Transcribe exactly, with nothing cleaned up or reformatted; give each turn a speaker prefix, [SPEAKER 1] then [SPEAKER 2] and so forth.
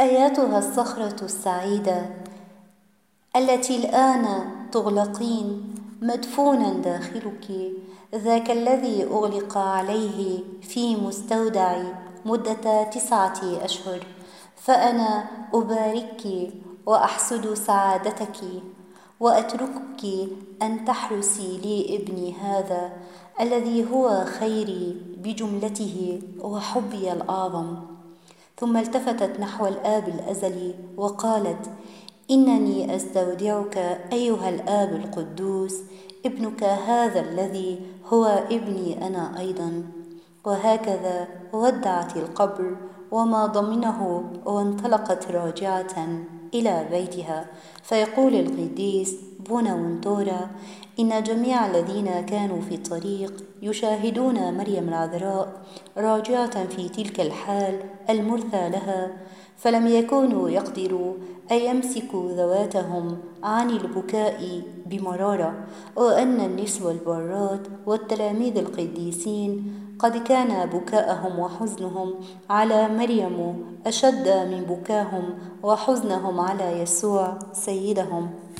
[SPEAKER 1] أياتها الصخرة السعيدة التي الآن تغلقين مدفونا داخلك ذاك الذي أغلق عليه في مستودع مدة تسعة أشهر، فأنا أباركك وأحسد سعادتك وأتركك أن تحرسي لي ابني هذا الذي هو خيري بجملته وحبي الأعظم. ثم التفتت نحو الآب الأزلي وقالت: إنني أستودعك أيها الآب القدوس ابنك هذا الذي هو ابني أنا أيضا. وهكذا ودعت القبر وما ضمنه وانطلقت راجعة إلى بيتها. فيقول القديس بوناونتورا إن جميع الذين كانوا في الطريق يشاهدون مريم العذراء راجعة في تلك الحال المرثى لها، فلم يكونوا يقدروا أن يمسكوا ذواتهم عن البكاء بمرارة، وأن النسوة البارات والتلاميذ القديسين قد كان بكاءهم وحزنهم على مريم أشد من بكاهم وحزنهم على يسوع سيدهم.